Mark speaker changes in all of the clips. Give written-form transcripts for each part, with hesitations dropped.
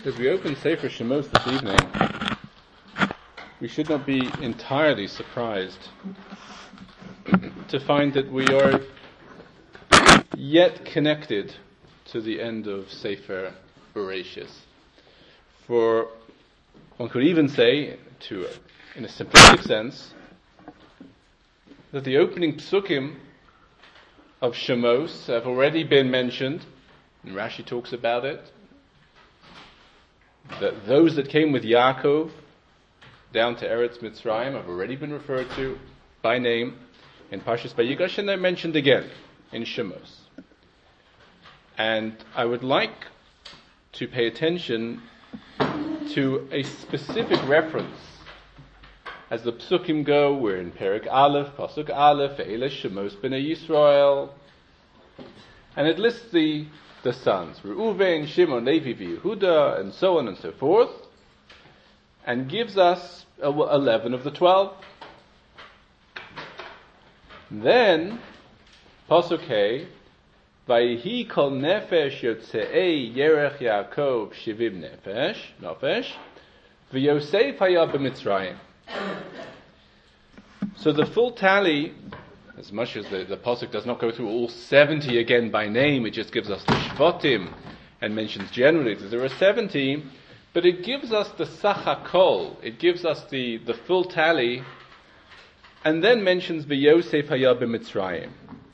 Speaker 1: As we open Sefer Shemos this evening, we should not be entirely surprised to find that we are yet connected to the end of Sefer Bereshis. For one could even say, in a simplistic sense, that the opening psukim of Shemos have already been mentioned, and Rashi talks about it, that those that came with Yaakov down to Eretz Mitzrayim have already been referred to by name in Parshas Vayigash, and they're mentioned again in Shemos. And I would like to pay attention to a specific reference. As the psukim go, we're in Perek Aleph, Pasuk Aleph, Eile Shemos Bnei Yisrael, and it lists the sons, Reuven, Shimon, Levi, Yehuda, and so on and so forth, and gives us 11 of the 12. Then, Pasuk Hey, Vayihi kol nefesh yotzei yerech Yaakov shivim nefesh, v'Yosef haya b'Mitzrayim. So the full tally, as much as the Pasuk does not go through all 70 again by name, it just gives us the Shvatim and mentions generally that there are 70, but it gives us the Sachakol, it gives us the full tally, and then mentions V'Yosef haya b'Mitzrayim.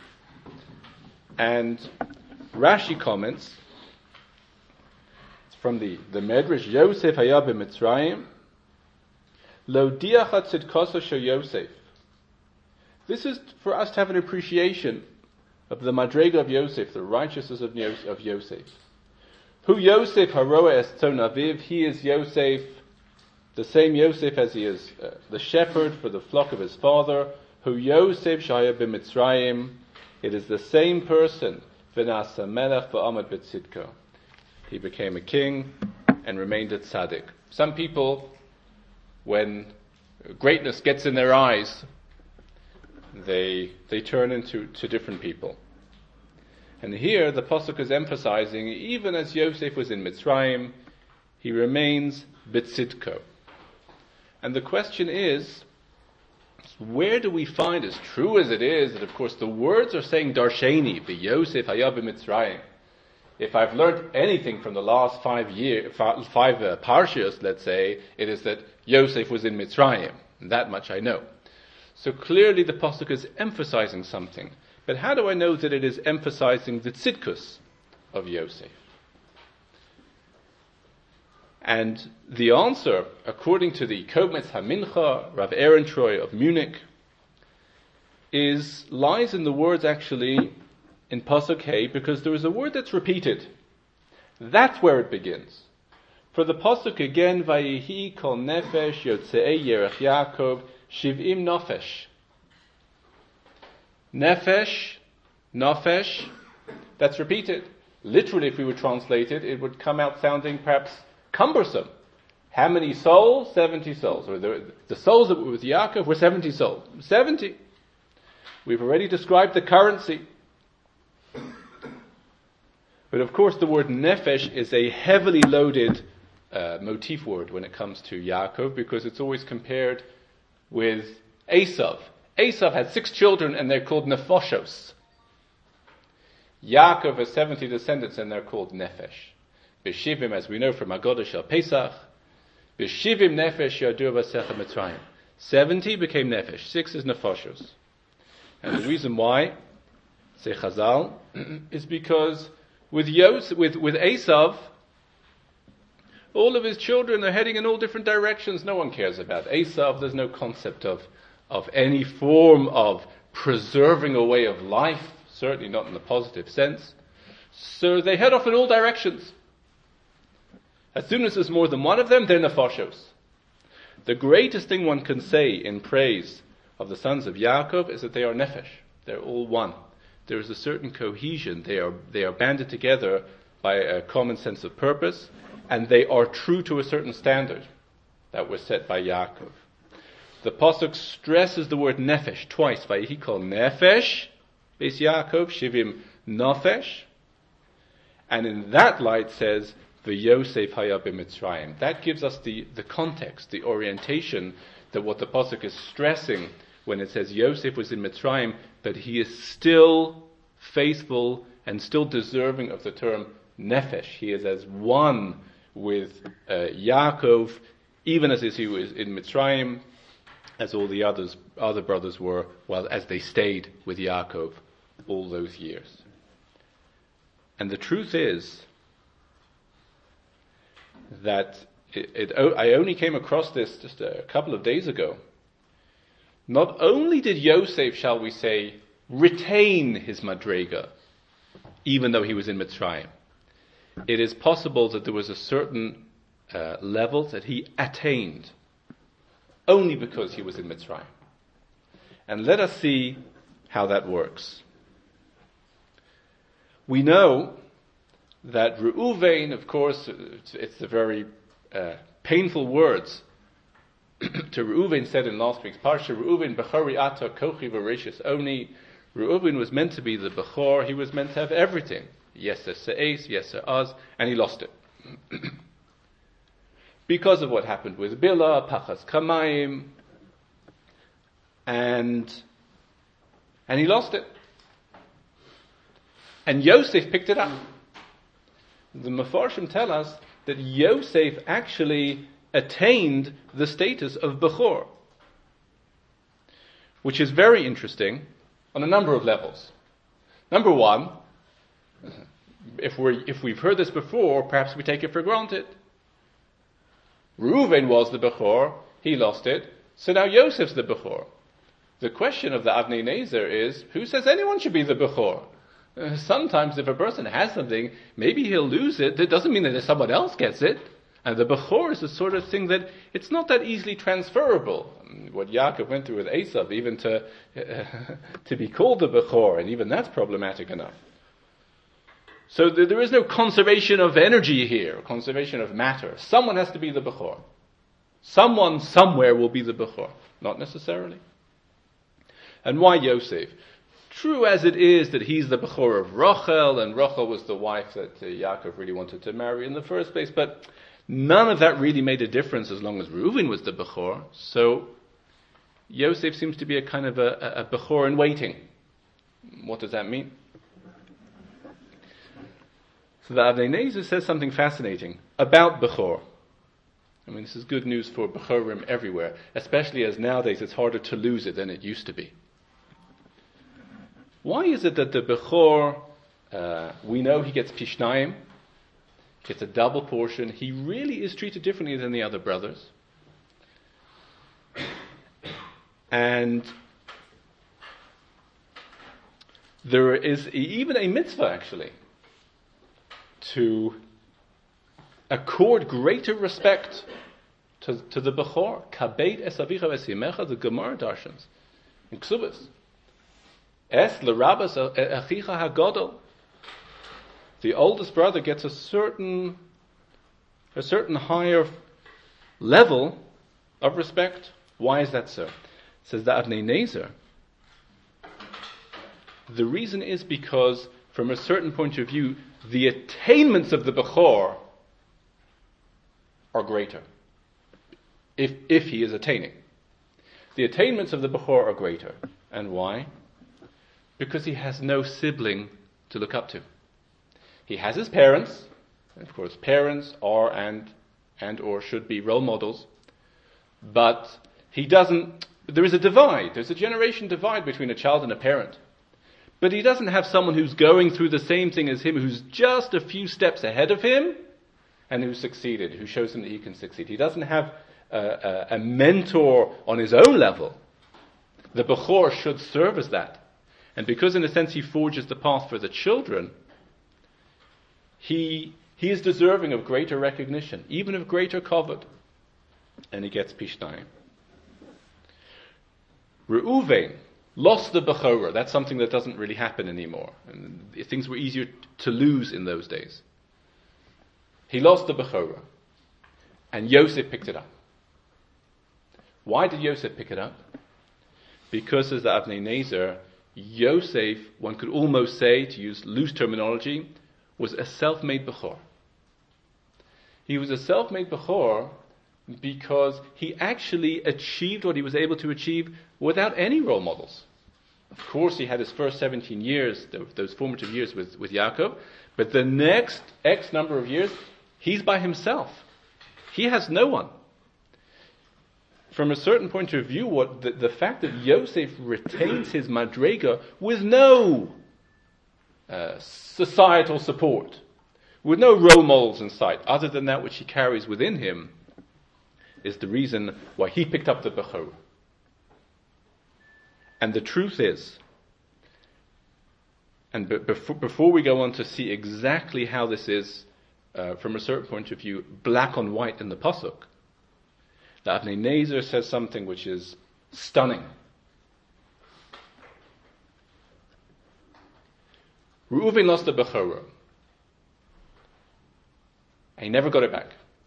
Speaker 1: And Rashi comments, it's from the Medrash, Yosef haya b'Mitzrayim, Lo diachat tzidkoso shel Yosef. This is for us to have an appreciation of the Madrega of Yosef, the righteousness of Yosef. Hu Yosef haroa es tzon aviv, he is Yosef, the same Yosef as he is the shepherd for the flock of his father. Hu Yosef shaya b'Mitzrayim, it is the same person, v'nasa melech v'amad b'tzidko. He became a king and remained a tzaddik. Some people, when greatness gets in their eyes, they turn into different people. And here the Pasuk is emphasizing, even as Yosef was in Mitzrayim, he remains b'tzidko. And the question is, where do we find, as true as it is, that of course the words are saying darsheni, v'Yosef haya b'Mitzrayim. If I've learned anything from the last 5 parshas, let's say, it is that Yosef was in Mitzrayim. That much I know. So clearly the Pasuk is emphasizing something. But how do I know that it is emphasizing the tzidkus of Yosef? And the answer, according to the Kometz HaMincha, Rav Ehrentreu of Munich, lies in the words actually in Pasuk Hey, because there is a word that's repeated. That's where it begins. For the Pasuk again, Vayihi kol nefesh yotzei yerech Yaakov shivim nafesh. Nefesh, that's repeated. Literally, if we would translate it, it would come out sounding perhaps cumbersome. How many souls? 70 souls. Or the souls that were with Yaakov were 70 souls. 70. We've already described the currency. But of course the word nefesh is a heavily loaded motif word when it comes to Yaakov, because it's always compared with Esav. Esav had 6 children and they're called nefoshos. Yaakov has 70 descendants and they're called nefesh. B'shivim, as we know from Haggadah Shel Pesach, B'shivim nefesh yadur v'secha Mitzrayim. 70 became nefesh, 6 is nefoshos. And the reason why, say Chazal, is because with Esav, all of his children are heading in all different directions. No one cares about Esav. There's no concept of any form of preserving a way of life, certainly not in the positive sense. So they head off in all directions. As soon as there's more than one of them, they're nefoshos. The greatest thing one can say in praise of the sons of Yaakov is that they are nefesh. They're all one. There is a certain cohesion. They are banded together by a common sense of purpose, and they are true to a certain standard that was set by Yaakov. The Pasuk stresses the word nefesh twice. Vayihi kol nefesh beis Yaakov shivim nafesh. And in that light says, V'Yosef haya b'Mitzrayim. That gives us the context, the orientation, that what the pasuk is stressing when it says Yosef was in Mitzrayim, but he is still faithful and still deserving of the term nefesh. He is as one with Yaakov, even as he was in Mitzrayim, as all the other brothers were, well, as they stayed with Yaakov all those years. And the truth is that I only came across this just a couple of days ago. Not only did Yosef, shall we say, retain his madrega, even though he was in Mitzrayim, it is possible that there was a certain level that he attained only because he was in Mitzrayim. And let us see how that works. We know that Reuven, of course, it's the very painful words to Reuven said in last week's Parsha, Reuven Bechori Ata Kochi V'Rishis. Only Reuven was meant to be the Bechor, he was meant to have everything. Yeser Se'es, Yeser Az, and he lost it. Because of what happened with Bilhah, Pachas Kamayim, and he lost it. And Yosef picked it up. The Mefarshim tell us that Yosef actually attained the status of Bechor, which is very interesting on a number of levels. Number one, if we've heard this before, perhaps we take it for granted. Reuven was the Bechor, he lost it, so now Yosef's the Bechor. The question of the Avnei Nezer is, who says anyone should be the Bechor? Sometimes if a person has something, maybe he'll lose it. That doesn't mean that someone else gets it. And the Bechor is the sort of thing that it's not that easily transferable. What Yaakov went through with Esav, even to be called the Bechor, and even that's problematic enough. So there is no conservation of energy here, conservation of matter. Someone has to be the Bechor. Someone somewhere will be the Bechor. Not necessarily. And why Yosef? True as it is that he's the Bechor of Rachel, and Rachel was the wife that Yaakov really wanted to marry in the first place, but none of that really made a difference as long as Reuven was the Bechor. So Yosef seems to be a kind of a Bechor in waiting. What does that mean? So the Avnei Nezer says something fascinating about Bechor. I mean, this is good news for Bechorim everywhere, especially as nowadays it's harder to lose it than it used to be. Why is it that the Bechor, we know he gets Pishnayim, gets a double portion, he really is treated differently than the other brothers? And there is even a mitzvah, actually, to accord greater respect to the Bechor. Kabeit es avicha v'esimecha, the Gemara darshans in Ksubas. Es l'rabas achicha hagadol. The oldest brother gets a certain higher level of respect. Why is that so? Says the Avnei Nezer. The reason is because, from a certain point of view, the attainments of the Bechor are greater. If he is attaining. The attainments of the Bechor are greater. And why? Because he has no sibling to look up to. He has his parents. And of course, parents are and or should be role models. But he doesn't... There is a divide. There's a generation divide between a child and a parent. But he doesn't have someone who's going through the same thing as him, who's just a few steps ahead of him, and who succeeded, who shows him that he can succeed. He doesn't have a mentor on his own level. The Bechor should serve as that. And because in a sense he forges the path for the children, he is deserving of greater recognition, even of greater kavod. And he gets Pishnayim. Reuven lost the Bechorah. That's something that doesn't really happen anymore. And things were easier to lose in those days. He lost the Bechorah. And Yosef picked it up. Why did Yosef pick it up? Because, as the Avnei Nezer, Yosef, one could almost say, to use loose terminology, was a self-made Bechor. He was a self-made Bechor because he actually achieved what he was able to achieve without any role models. Of course, he had his first 17 years, those formative years with Yaakov, but the next X number of years, he's by himself. He has no one. From a certain point of view, the fact that Yosef retains his madrega with no societal support, with no role models in sight, other than that which he carries within him, is the reason why he picked up the Bechor. And the truth is, and before we go on to see exactly how this is, from a certain point of view, black on white in the Pasuk, the Avnei Nezer says something which is stunning. Reuven lost the Bechorah, and he never got it back.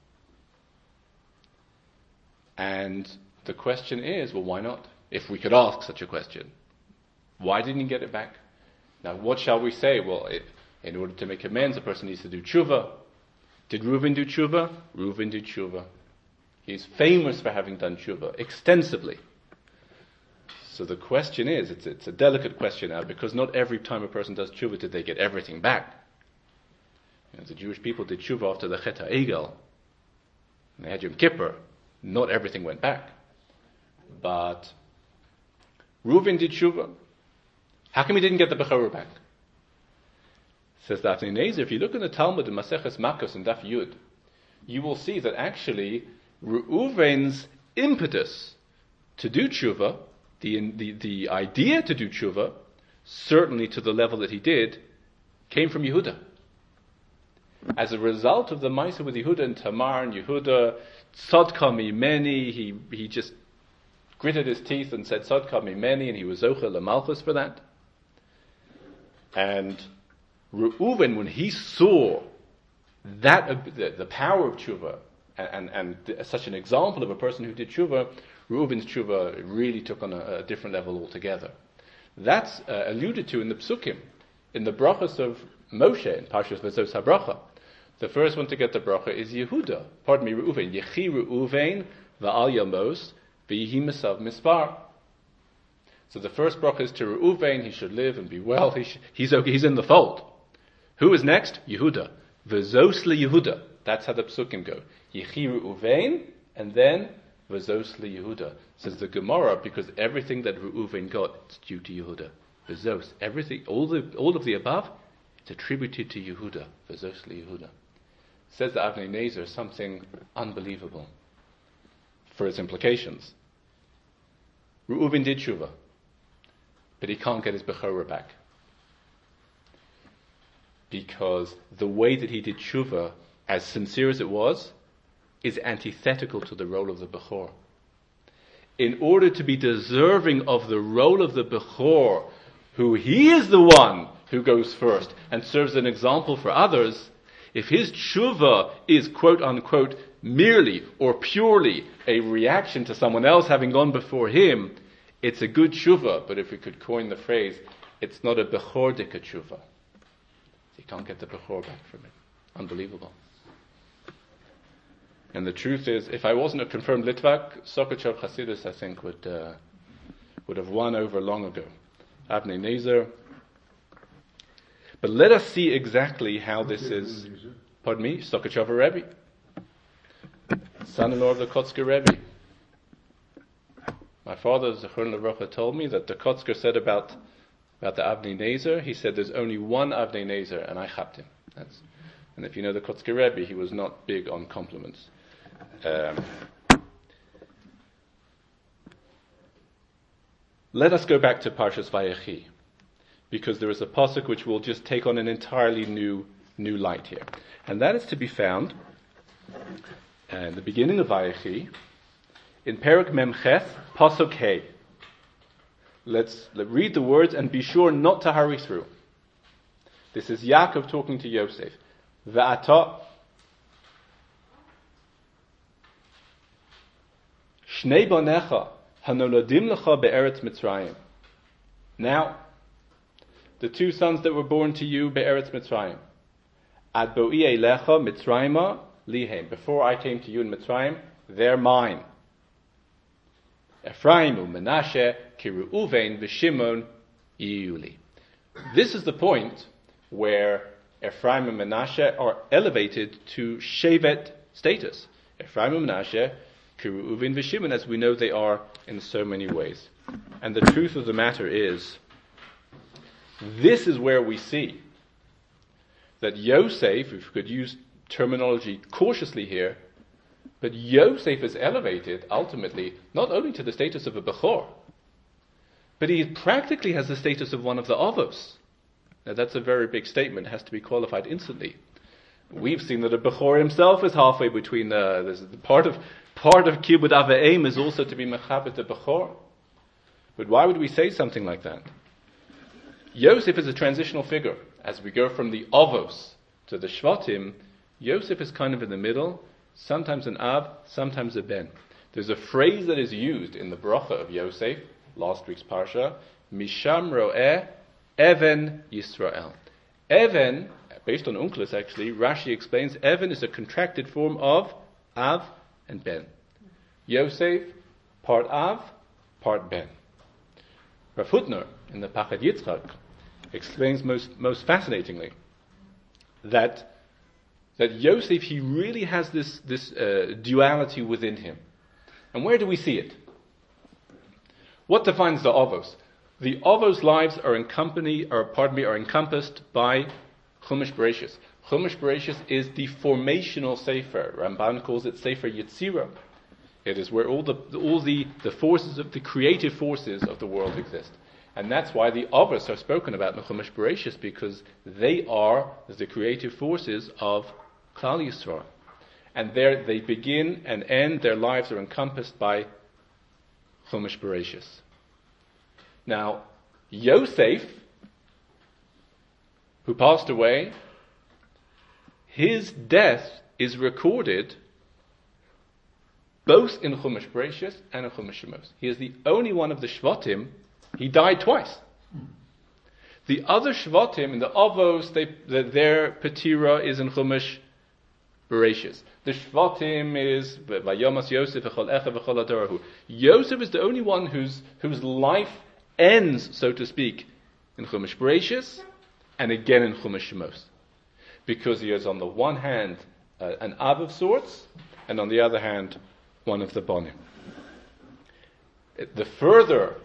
Speaker 1: And the question is, well, why not? If we could ask such a question. Why didn't he get it back? Now, what shall we say? Well, in order to make amends, a person needs to do tshuva. Did Reuven do tshuva? Reuven did tshuva. He's famous for having done tshuva extensively. So the question is, it's a delicate question now, because not every time a person does tshuva did they get everything back. The Jewish people did tshuva after the Chet HaEgel. They had Yom Kippur. Not everything went back. But Reuven did tshuva. How come he didn't get the Bechorah back? Says the Avnei Nezer, if you look in the Talmud in Maseches Makos and Daf Yud, you will see that actually Reuven's impetus to do tshuva, the idea to do tshuva, certainly to the level that he did, came from Yehuda. As a result of the Maisa with Yehuda and Tamar, and Yehuda, Tzadka mimeni, he just gritted his teeth and said Tzadka mimeni, and he was Zochel Malchus for that. And Reuven, when he saw that the power of tshuva, and such an example of a person who did tshuva, Reuven's tshuva really took on a different level altogether. That's alluded to in the Psukim, in the brachas of Moshe, in Parshas Vazos HaBracha. The first one to get the bracha is Yehuda, Reuven. Yechi Reuven va'al yamos v'yihi mesav mispar. So the first bracha is to Reuven, he should live and be well, he's in the fold. Who is next? Yehuda. V'zos Yehuda. That's how the psukim go. Yechi Reuven, and then V'zos Yehuda. Says the Gemara, because everything that Reuven got, it's due to Yehuda. V'zos, everything, all of the above, it's attributed to Yehuda. V'zos Yehuda. Says the Avnei Nezer something unbelievable for its implications. Reuven did tshuva, but he can't get his Bechorah back. Because the way that he did tshuva, as sincere as it was, is antithetical to the role of the Bechor. In order to be deserving of the role of the Bechor, who he is the one who goes first and serves an example for others, if his tshuva is quote-unquote merely or purely a reaction to someone else having gone before him, it's a good tshuva, but if we could coin the phrase, it's not a bechordika tshuva. You can't get the bechor back from it. Unbelievable. And the truth is, if I wasn't a confirmed Litvak, Sokochov Hasidus, I think, would have won over long ago. Avnei Nezer. But let us see exactly how this is. Pardon me, Sokochov Rebbe, son-in-law of the Kotzker Rebbe. My father, Zechron Levracha, told me that the Kotzker said about the Avnei Nezer, he said there's only one Avnei Nezer, and I chapped him. And if you know the Kotzker Rebbe, he was not big on compliments. Let us go back to Parshas Vayechi, because there is a pasuk which will just take on an entirely new light here. And that is to be found in the beginning of Vayechi, in Perek Memches, pasuk Hey. Let's read the words and be sure not to hurry through. This is Yaakov talking to Yosef. V'ata shnei banecha hanoladim lecha be'eretz Mitzrayim. Now, the two sons that were born to you be'eretz Mitzrayim. Ad bo'i elecha Mitzrayima lihem. Before I came to you in Mitzrayim, they're mine. Ephraim Menashe ki Reuven v'Shimon Yuli. This is the point where Ephraim and Menashe are elevated to Shevet status. Ephraim and Menashe ki Reuven v'Shimon, as we know they are in so many ways. And the truth of the matter is, this is where we see that Yosef, if we could use terminology cautiously here, but Yosef is elevated ultimately not only to the status of a Bechor, but he practically has the status of one of the Avos. Now that's a very big statement, it has to be qualified instantly. We've seen that a Bechor himself is halfway between part of Kibbud Av V'Em is also to be Mechabit a Bechor. But why would we say something like that? Yosef is a transitional figure. As we go from the Avos to the Shvatim, Yosef is kind of in the middle, sometimes an Av, sometimes a Ben. There's a phrase that is used in the bracha of Yosef, last week's parsha, Misham Ro'eh Even Yisrael. Even, based on Unclus actually, Rashi explains, Even is a contracted form of Av and Ben. Yosef, part Av, part Ben. Rav Hutner, in the Pachad Yitzchak, explains most fascinatingly that Yosef, he really has this duality within him. And where do we see it? What defines the Avos? The Avos' lives are encompassed by Chumash Bereshis. Chumash Bereshis is the formational sefer. Ramban calls it Sefer Yetzirah. It is where all the forces of the creative forces of the world exist. And that's why the Avos are spoken about in the Chumash Bereshis, because they are the creative forces of Klal Yisrael. And there they begin and end, their lives are encompassed by Chumash Bereshis. Now, Yosef, who passed away, his death is recorded both in Chumash Bereshis and in Chumash Shemos. He is the only one of the Shvatim. He died twice. The other Shvatim, in the Avos, their Petira is in Chumash Bereshis. The Shvatim is Vayomas Yosef v'chol echa v'chol adorahu. Yosef is the only one whose life ends, so to speak, in Chumash Bereshis and again in Chumash Shemos, because he is on the one hand an Av of sorts, and on the other hand one of the Bonim. The further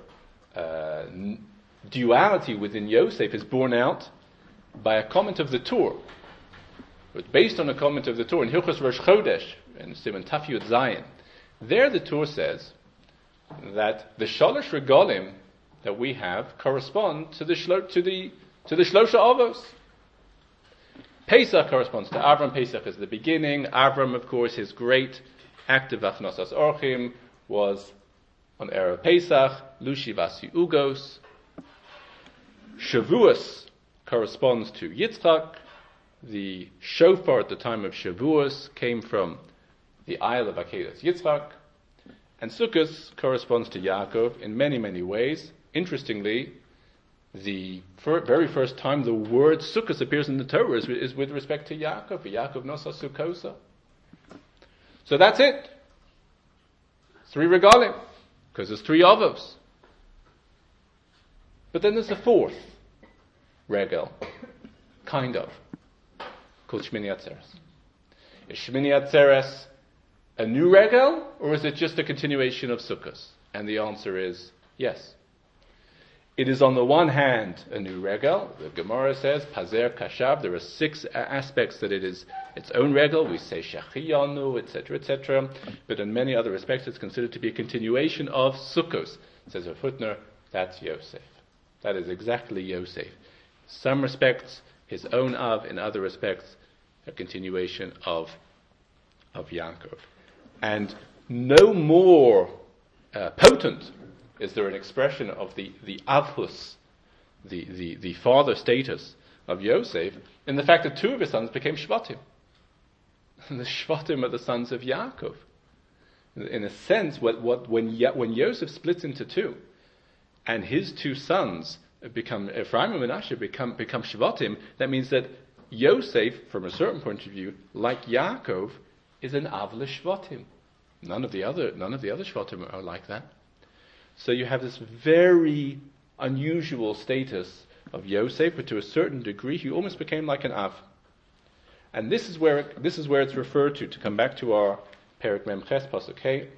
Speaker 1: duality within Yosef is borne out by a comment of the Tur. But based on a comment of the Tur in Hilchos Rosh Chodesh and Siman Taf Yud Zayin, there the Tur says that the Shalosh Regalim that we have correspond to the Shlosha Avos. Pesach corresponds to Avram. Pesach is the beginning. Avram, of course, his great act of Achnosas Orchim was on Erev Pesach, Lushi Vasi Ugos. Shavuos corresponds to Yitzchak. The shofar at the time of Shavuos came from the Isle of Akedas Yitzchak. And Sukkot corresponds to Yaakov in many, many ways. Interestingly, the very first time the word Sukkot appears in the Torah is with respect to Yaakov. Yaakov Nosa Sukkosa. So that's it. 3 regalim, because there's 3 avos. But then there's a 4th regal, kind of, called Shmini Atzeres. Is Shmini Atzeres a new regal, or is it just a continuation of Sukkot? And the answer is yes. It is on the one hand a new regal. The Gemara says, Pazer Kashav, there are 6 aspects that it is its own regal. We say Shechiyanu, etc., etc. But in many other respects it's considered to be a continuation of Sukkos. Says Rav Hutner, that's Yosef. That is exactly Yosef. In some respects, his own Av, in other respects, a continuation of Yaakov. And no more potent is there an expression of the avhus, the father status of Yosef, in the fact that 2 of his sons became Shvatim. And the Shvatim are the sons of Yaakov. In a sense, when Yosef splits into 2, and his 2 sons become Ephraim and Menashe become Shvatim, that means that Yosef, from a certain point of view, like Yaakov, is an av l'shvatim. None of the other shvatim are like that. So you have this very unusual status of Yosef, but to a certain degree he almost became like an av. And this is where it's referred to come back to our Perek Mem Ches pasuk. Okay?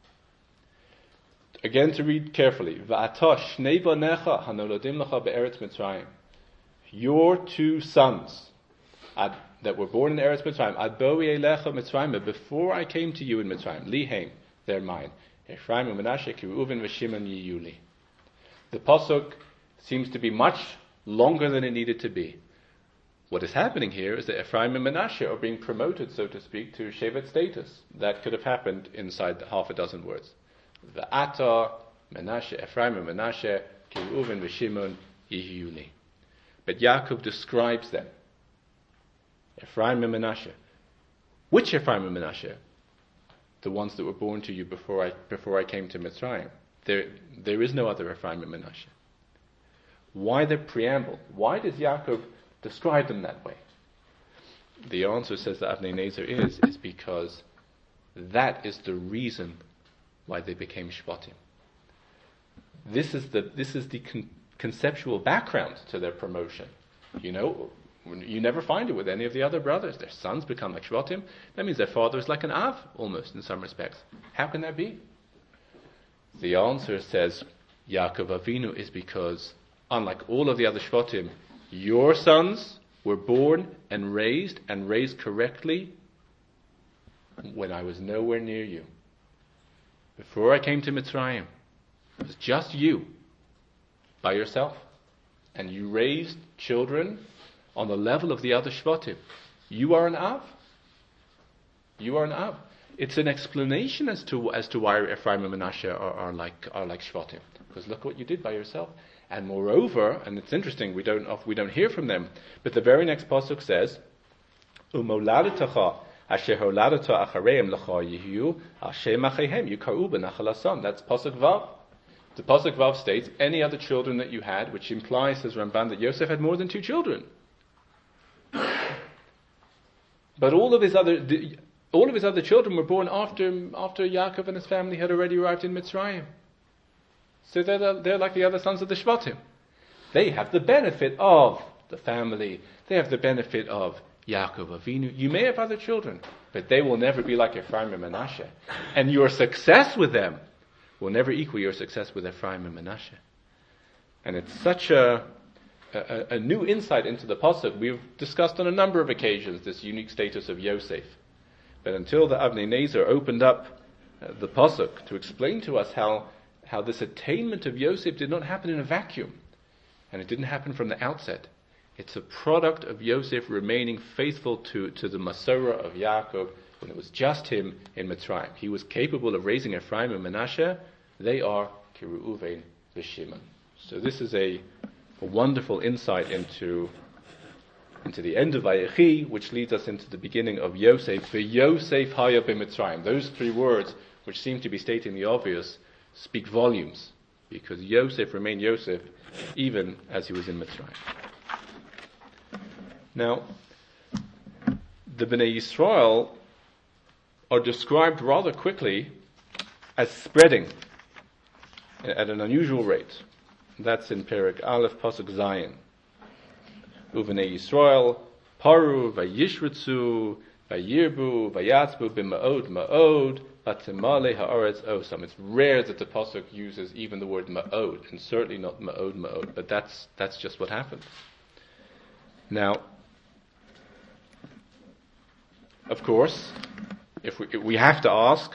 Speaker 1: Again, to read carefully. Va'ata shnei banecha hanoladim lecha be'eretz Mitzrayim. Your two sons that were born in Eretz Mitzrayim, ad boi elecha Mitzrayim, before I came to you in Mitzrayim, liheim, they're mine. Ephraim and Menashe, ki Reuven v'Shimon yiyuli. The pasuk seems to be much longer than it needed to be. What is happening here is that Ephraim and Menashe are being promoted, so to speak, to Shevet status. That could have happened inside the half a dozen words. V'ata Menashe, Ephraim and Menashe, ki Reuven v'Shimon yiyuli. But Yaakov describes them. Ephraim and Menashe. Which Ephraim and Menashe? The ones that were born to you before I came to Mitzrayim. There is no other Ephraim and Menashe. Why the preamble? Why does Yaakov describe them that way? The answer, says the Avnei Nezer, is because that is the reason why they became Shvatim. This is the conceptual background to their promotion. You know, you never find it with any of the other brothers. Their sons become like Shvatim. That means their father is like an Av, almost, in some respects. How can that be? The answer, says Yaakov Avinu, is because, unlike all of the other Shvatim, your sons were born and raised correctly when I was nowhere near you. Before I came to Mitzrayim, it was just you, by yourself. And you raised children on the level of the other Shvatim. You are an Av. You are an Av. It's an explanation as to why Ephraim and Menashe are like Shvatim. Because look what you did by yourself. And moreover, and it's interesting, we don't hear from them, but the very next pasuk says, "Umoladetacha asher holadeta achareim lecha yihu Hashem achehem yikaru b'nachal hasan." That's pasuk Vav. The pasuk Vav states any other children that you had, which implies, says Ramban, that Yosef had more than two children. But all of his other children were born after Yaakov and his family had already arrived in Mitzrayim. So they're like the other sons of the Shvatim. They have the benefit of the family. They have the benefit of Yaakov Avinu. You may have other children, but they will never be like Ephraim and Menashe. And your success with them will never equal your success with Ephraim and Menashe. And it's such a new insight into the pasuk. We've discussed on a number of occasions this unique status of Yosef. But until the Avnei Nezer opened up the pasuk to explain to us how this attainment of Yosef did not happen in a vacuum, and it didn't happen from the outset. It's a product of Yosef remaining faithful to the Masorah of Yaakov when it was just him in Mitzrayim. He was capable of raising Ephraim and Menashe. They are ki Reuven v'Shimon. So this is a wonderful insight into the end of Vayechi, which leads us into the beginning of Yosef. V'Yosef haya b'Mitzrayim. Those three words, which seem to be stating the obvious, speak volumes, because Yosef remained Yosef even as he was in Mitzrayim. Now, the Bnei Yisrael are described rather quickly as spreading at an unusual rate. That's in Perek Aleph Pasuk Zayin. Uvenei Yisrael paru vayishritzu vayirbu vayatzbu b'ma'od ma'od batimale haaretz osam. It's rare that the pasuk uses even the word ma'od, and certainly not ma'od, but that's just what happened. Now, of course, if we have to ask,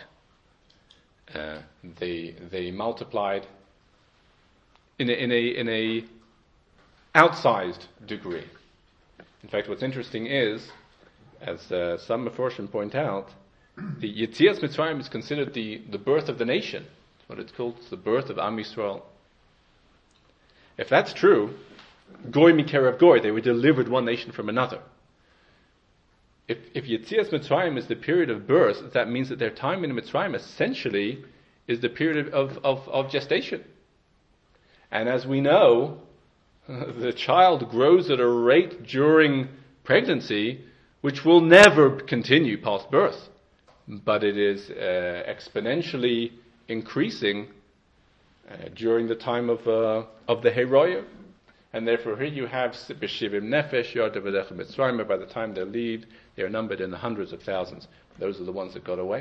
Speaker 1: they multiplied in a outsized degree. In fact, what's interesting is, as some Meforshim point out, the Yetzias Mitzrayim is considered the birth of the nation. That's what it's called. It's the birth of Am Yisrael. If that's true, Goy Mikerev Goy, they were delivered one nation from another. If Yetzias Mitzrayim is the period of birth, that means that their time in Mitzrayim essentially is the period of gestation. And as we know, the child grows at a rate during pregnancy which will never continue past birth. but it is exponentially increasing during the time of the Heroya. And therefore here you have B'Shivim Nefesh, Yarda V'Lechem Mitzrayim. By the time they leave, they are numbered in the hundreds of thousands. Those are the ones that got away.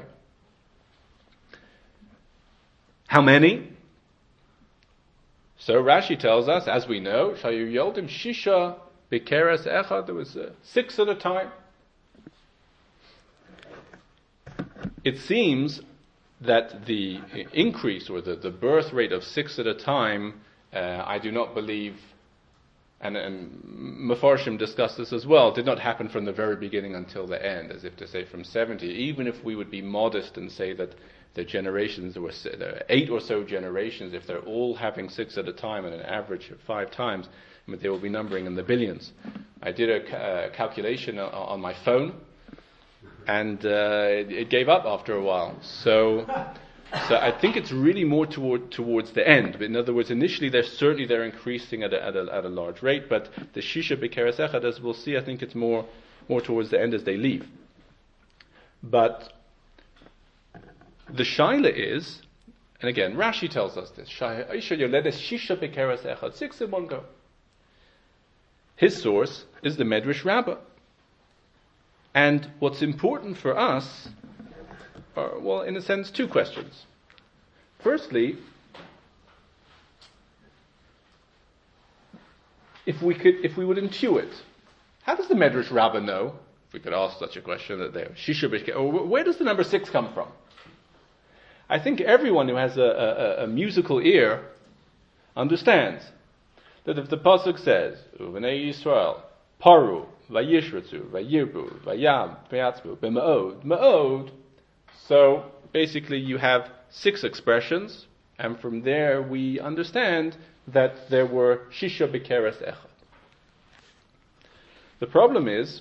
Speaker 1: How many? So Rashi tells us, as we know, Shayu Yoldim Shisha B'Keres Echad, there was 6 at a time. It seems that the increase, or the birth rate of 6 at a time, I do not believe, and Mefarshim discussed this as well, did not happen from the very beginning until the end, as if to say from 70. Even if we would be modest and say that the generations, there were 8 or so generations, if they're all having 6 at a time and an average of 5 times, they will be numbering in the billions. I did a calculation on my phone, and it gave up after a while. So I think it's really more towards the end. But in other words, initially they're increasing at a large rate, but the Shisha B'Keres Echad, as we'll see, I think it's more towards the end as they leave. But the shaila is, and again, Rashi tells us this, 6 in one go. His source is the Medrash Rabbah. And what's important for us are, well, in a sense, 2 questions. Firstly, if we would intuit, how does the Medrash Rabbah know, if we could ask such a question, that they're Shisha B'Keres, or where does the number 6 come from? I think everyone who has a musical ear understands that if the pasuk says, "Uvenei Yisrael paru vayishratzu vayirbu vayam vayatzbu b'ma'od ma'od," so basically you have 6 expressions, and from there we understand that there were Shisha B'Keres Echad. The problem is,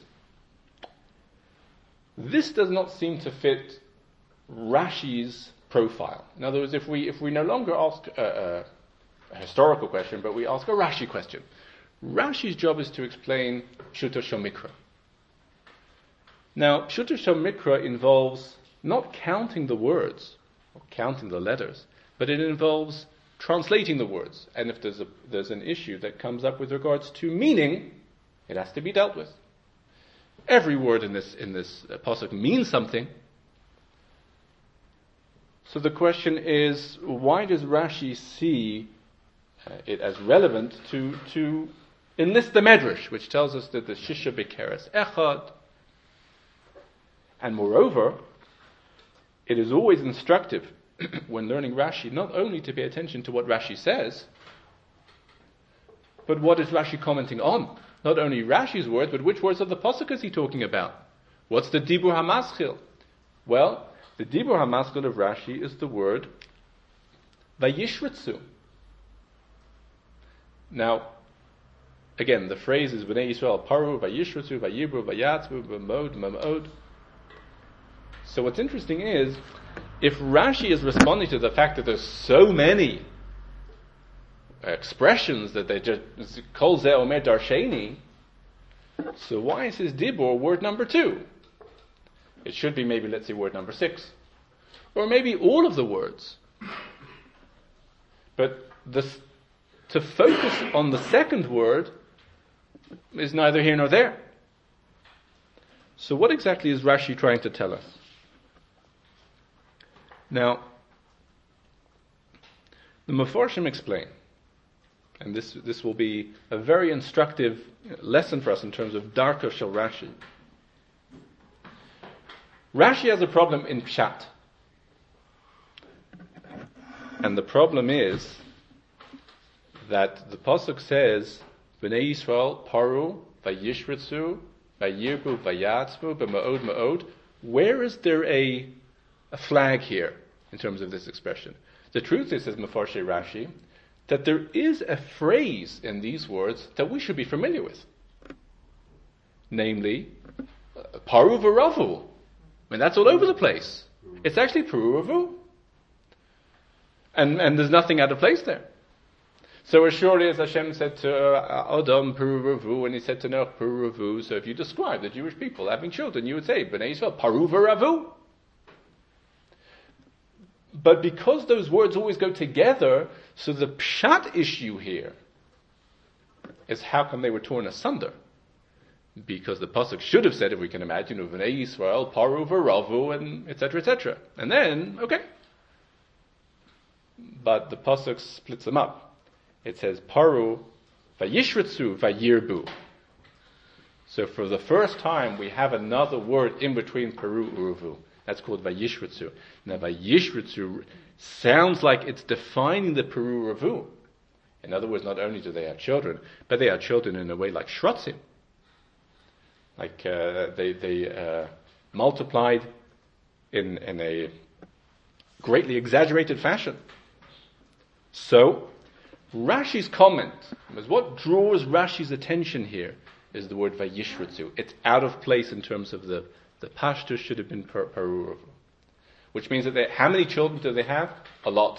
Speaker 1: this does not seem to fit Rashi's profile. In other words, if we no longer ask a historical question, but we ask a Rashi question, Rashi's job is to explain Pshuto Shel Mikra. Now, Pshuto Shel Mikra involves not counting the words or counting the letters, but it involves translating the words. And if there's an issue that comes up with regards to meaning, it has to be dealt with. Every word in this pasuk means something. So the question is, why does Rashi see it as relevant to enlist the Medrash, which tells us that the Shisha B'Keres Echad, and moreover, it is always instructive when learning Rashi not only to pay attention to what Rashi says, but what is Rashi commenting on? Not only Rashi's words, but which words of the pasuk is he talking about? What's the Dibur HaMaschil? Well, the Dibur HaMaschil of Rashi is the word Vayishritzu. Now, again, the phrase is B'nai Yisrael paru Vayishritzu Vayibru Vayatzbu B'mod Mamod. So what's interesting is, if Rashi is responding to the fact that there's so many expressions that they just Kol Zeh Omer Darsheni, so why is his Dibur word number 2? It should be maybe, let's say, word number 6. Or maybe all of the words. But to focus on the second word is neither here nor there. So what exactly is Rashi trying to tell us? Now, the Mefarshim explain, and this will be a very instructive lesson for us in terms of Darka Shel Rashi. Rashi has a problem in Pshat. And the problem is that the pasuk says, B'nai Yisrael paru vayishritzu vayirbu vayatzbu b'ma'od ma'od. Where is there a flag here in terms of this expression? The truth is, says Mefarshei Rashi, that there is a phrase in these words that we should be familiar with. Namely, paru v'ravu. I mean, that's all over the place. It's actually paru v'ravu. And there's nothing out of place there. So as surely as Hashem said to Adam, paru v'ravu, and he said to Noach, paru v'ravu, so if you describe the Jewish people having children, you would say, B'nai Yisrael, paru v'ravu. But because those words always go together, so the pshat issue here is how come they were torn asunder? Because the pasuk should have said, if we can imagine, Uvnei Yisrael, Paru v'Ravu, and etc., etc. And then, okay. But the pasuk splits them up. It says, Paru v'yishritzu v'yirbu. So for the first time, we have another word in between Paru uruvu. That's called v'yishritzu. Now v'yishritzu sounds like it's defining the Paru uruvu. In other words, not only do they have children, but they are children in a way like shrotzim. Like they multiplied in a greatly exaggerated fashion. So, Rashi's comment, what draws Rashi's attention here is the word vayishritzu. It's out of place in terms of the pashtus should have been paruruvu. Which means that how many children do they have? A lot.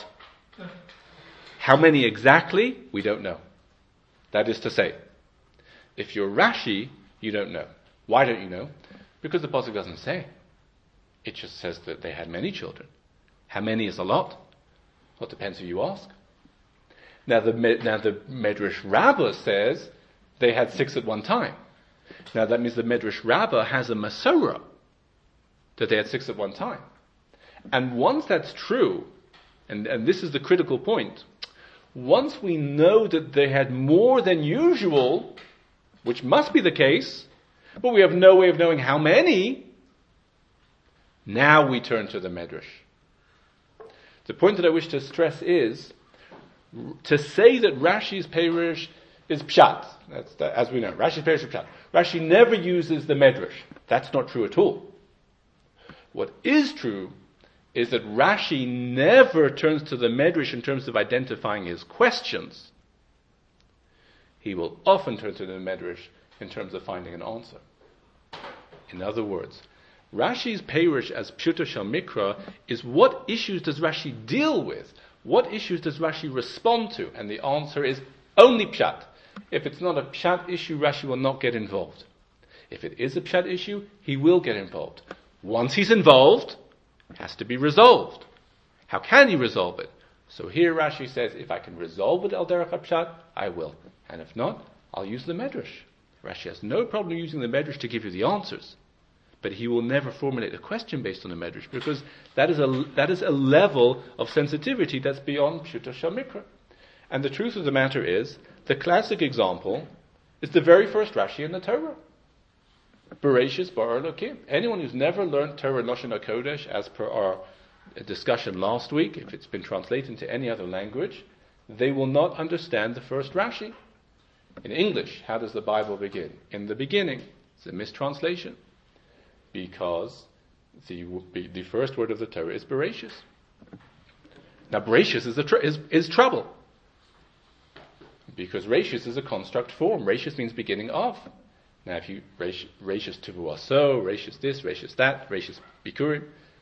Speaker 1: How many exactly? We don't know. That is to say, if you're Rashi, you don't know. Why don't you know? Because the pasuk doesn't say. It just says that they had many children. How many is a lot? Well, it depends who you ask. Now the Medrash Rabbah says they had 6 at one time. Now that means the Medrash Rabbah has a Masorah that they had 6 at one time. And once that's true, and this is the critical point, once we know that they had more than usual, which must be the case, but we have no way of knowing how many, now we turn to the Medrash. The point that I wish to stress is, to say that Rashi's Perush is Pshat, as we know, Rashi's Perush is Pshat. Rashi never uses the Medrash. That's not true at all. What is true is that Rashi never turns to the Medrash in terms of identifying his questions. He will often turn to the Medrash in terms of finding an answer. In other words, Rashi's Perush as Pshuto Shel Mikra is what issues does Rashi deal with? What issues does Rashi respond to? And the answer is only Pshat. If it's not a Pshat issue, Rashi will not get involved. If it is a Pshat issue, he will get involved. Once he's involved, it has to be resolved. How can he resolve it? So here Rashi says, if I can resolve it al derech Pshat, I will. And if not, I'll use the Medrash. Rashi has no problem using the Medrash to give you the answers. But he will never formulate a question based on the Medrash, because that is a level of sensitivity that's beyond Pshuto Shel Mikra. And the truth of the matter is, the classic example is the very first Rashi in the Torah. Bereshis bara Elokim. Anyone who's never learned Torah Lashon HaKodesh, as per our discussion last week, if it's been translated into any other language, they will not understand the first Rashi. In English, how does the Bible begin? In the beginning. It's a mistranslation. Because the first word of the Torah is Bereshis. Now Bereshis is trouble. Because Reshis is a construct form. Reshis means beginning of. Now if you Reshis Tuvu Aso, Reshis this, Reshis that, Reshis Bikurim.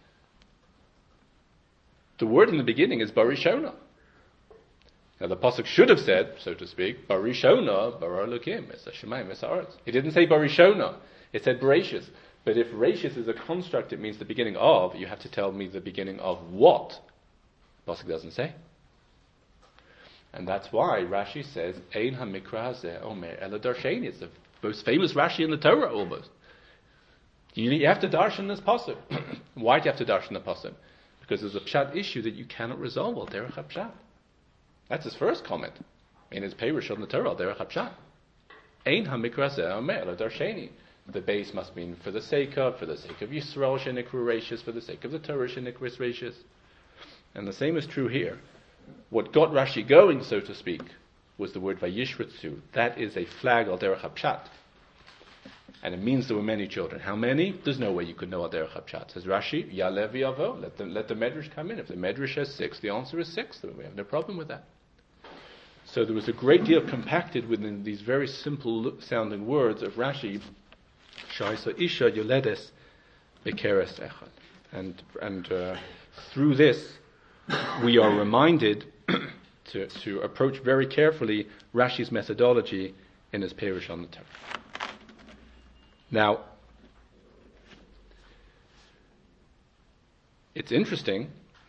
Speaker 1: The word in the beginning is Barishona. Now the pasuk should have said, so to speak, Barishona, Bara Elokim, Esa Shemayim, Esa Aretz. It didn't say Barishona. It said Bereshis. But if Reshis is a construct, it means the beginning of, you have to tell me the beginning of what? Pasuk doesn't say. And that's why Rashi says, Ein HaMikra Hazeh Omer Ela Darsheni. It's the most famous Rashi in the Torah almost. You have to darshan this pasuk. Why do you have to darshan the pasuk? Because there's a pshat issue that you cannot resolve al derech hapshat. That's his first comment in his Perush on the Torah al derech hapshat. Ein HaMikra Hazeh Omer Ela Darsheni. The base must mean for the sake of Yisrael shenikru Reshis, for the sake of the Torah shenikru Reshis. And the same is true here. What got Rashi going, so to speak, was the word vayishritzu. That is a flag al derech hapshat. And it means there were many children. How many? There's no way you could know al derech hapshat. Says Rashi, Yalev Yavo, let the Medrash come in. If the Medrash has 6, the answer is 6. We have no problem with that. So there was a great deal compacted within these very simple sounding words of Rashi, Shaisa Isha Yoledes Bekeres Echad. And through this, we are reminded to approach very carefully Rashi's methodology in his Perush on the Torah. Now, it's interesting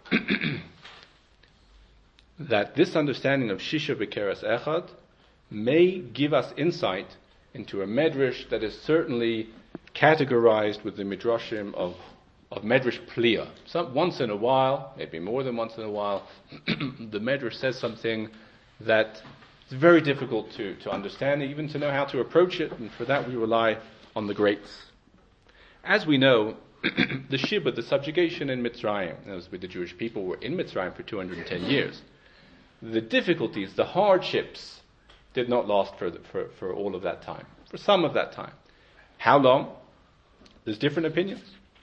Speaker 1: that this understanding of Shisha B'Keres Echad may give us insight into a medrash that is certainly categorized with the midrashim of medrash pliya. Once in a while, maybe more than once in a while, the medrash says something that is very difficult to understand, even to know how to approach it, and for that we rely on the greats. As we know, the Shibud, the subjugation in Mitzrayim, as with the Jewish people, were in Mitzrayim for 210 years. The difficulties, the hardships, did not last for all of that time, for some of that time. How long? There's different opinions.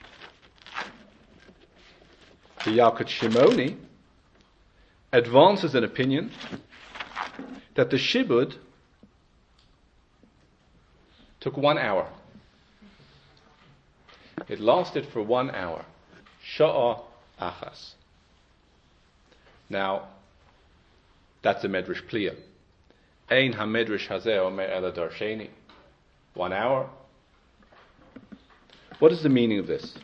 Speaker 1: The Yalkut Shimoni advances an opinion that the Shibud took 1 hour. It lasted for 1 hour. Sha'a achas. Now, that's a medrash pliya. Ein ha-medrash hazeh omer ela darsheni. 1 hour. What is the meaning of this?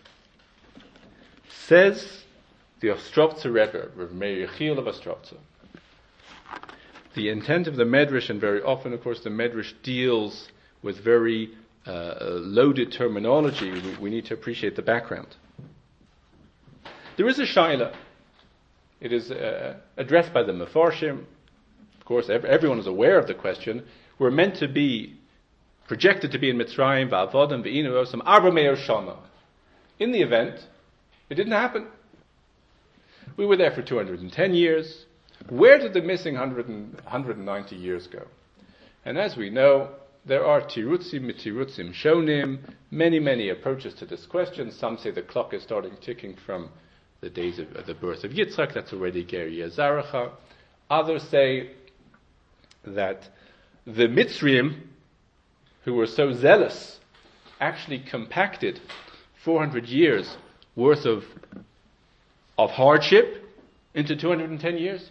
Speaker 1: Says the Ostrovtza Rebbe, Rav Meir Yechiel of Ostrovtza. The intent of the medrash, and very often, of course, the medrash deals with very loaded terminology. We need to appreciate the background. There is a shaila. It is addressed by the Mefarshim. Of course, everyone is aware of the question. We're meant to be projected to be in Mitzrayim, va'avodim ve'inu osam arba me'or shana. In the event, it didn't happen. We were there for 210 years. Where did the missing 190 years go? And as we know, there are tirutzim mitirutzim shonim, many approaches to this question. Some say the clock is starting ticking from the days of the birth of Yitzchak, that's already Geri Zaracha. Others say that the Mitzrayim, who were so zealous, actually compacted 400 years worth of hardship into 210 years.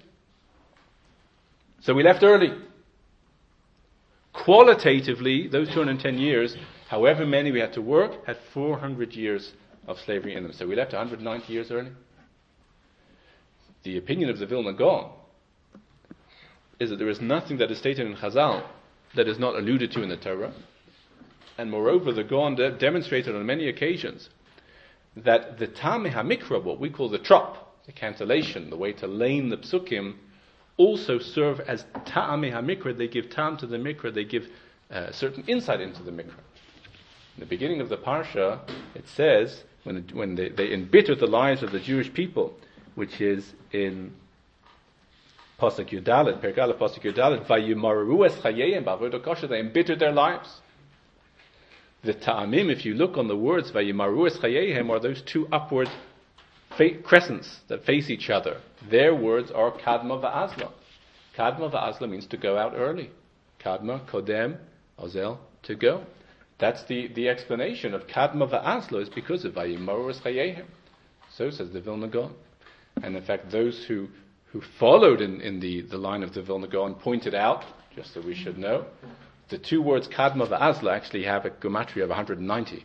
Speaker 1: So we left early. Qualitatively, those 210 years, however many we had to work, had 400 years of slavery in them. So we left 190 years early. The opinion of the Vilna Gaon is that there is nothing that is stated in Chazal that is not alluded to in the Torah. And moreover, the Gaon demonstrated on many occasions that the Tameh HaMikra, what we call the trop, the cantillation, the way to lane the psukim, also serve as Ta'ameh HaMikra. They give tam to the Mikra, they give certain insight into the Mikra. In the beginning of the Parsha, it says, when they embittered the lives of the Jewish people, which is in Pasuk Yudalet, Perkala Pasuk Yudalet, Vayimaru es chayeyim b'avodah kosher, they embittered their lives. The ta'amim, if you look on the words Vayimaru es chayeyim, are those two upward crescents that face each other. Their words are Kadma va'azla. Kadma va'azla means to go out early. Kadma, Kodem, Ozel, to go. That's the explanation of Kadma va'azla, is because of Vayimaru es chayeyim. So says the Vilna Gaon. And in fact, those who followed in the line of the Vilna Gaon pointed out, just so we should know, the two words Kadma va'azla actually have a gematria of 190.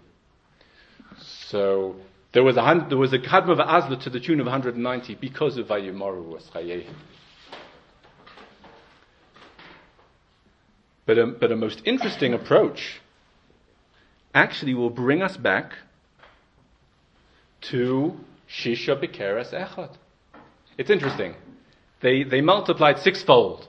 Speaker 1: So there was a Kadma va'azla to the tune of 190 because of Vayimaru es chayehim. But a most interesting approach actually will bring us back to Shisha B'Keres Echad. It's interesting. They multiplied sixfold.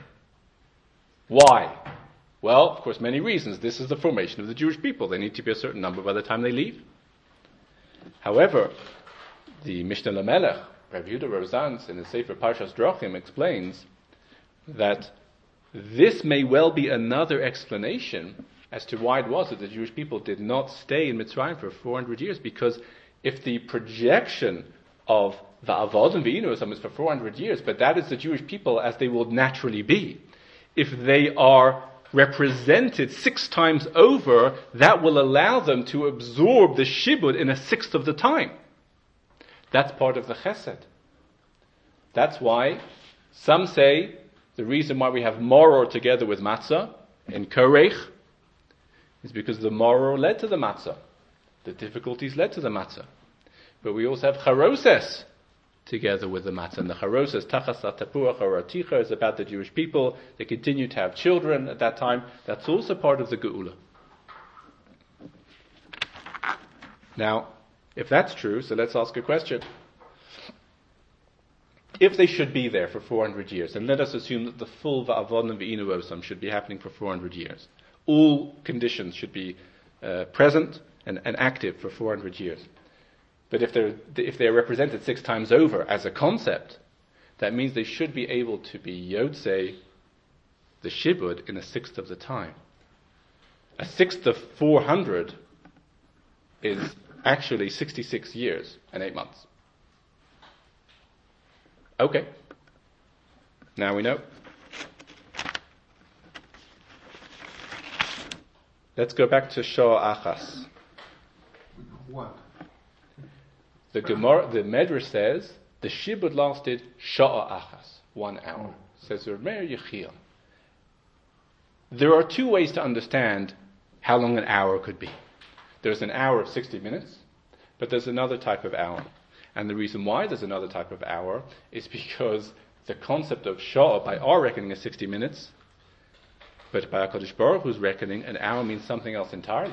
Speaker 1: Why? Well, of course, many reasons. This is the formation of the Jewish people. They need to be a certain number by the time they leave. However, the Mishnah Lamelech, Rav Yehuda Rozantz, in his Sefer Parshas Drachim, explains that this may well be another explanation as to why it was that the Jewish people did not stay in Mitzrayim for 400 years, because if the projection of the Avodim V'Inu is for 400 years, but that is the Jewish people as they will naturally be, if they are represented 6 times over, that will allow them to absorb the shibud in a sixth of the time. That's part of the chesed. That's why some say the reason why we have maror together with matzah in Korech is because the maror led to the matzah. The difficulties led to the matzah. But we also have charoses together with the matzah. And the charos says, Tachas tapuach haraticha is about the Jewish people. They continue to have children at that time. That's also part of the geula. Now, if that's true, so let's ask a question. If they should be there for 400 years, and let us assume that the full va'avodim v'inu osam should be happening for 400 years, all conditions should be present and active for 400 years. But if they're represented 6 times over as a concept, that means they should be able to be yotzei the shibud in a sixth of the time. A sixth of 400 is actually 66 years and 8 months. Okay. Now we know. Let's go back to Shoah Achas.
Speaker 2: What?
Speaker 1: The Medrash says the shibud lasted Shoah Achas, 1 hour. Says Reb Meir Yechiel. There are 2 ways to understand how long an hour could be. There's an hour of 60 minutes, but there's another type of hour. And the reason why there's another type of hour is because the concept of Shoah, by our reckoning, is 60 minutes, but by HaKadosh Baruch Hu's reckoning, an hour means something else entirely.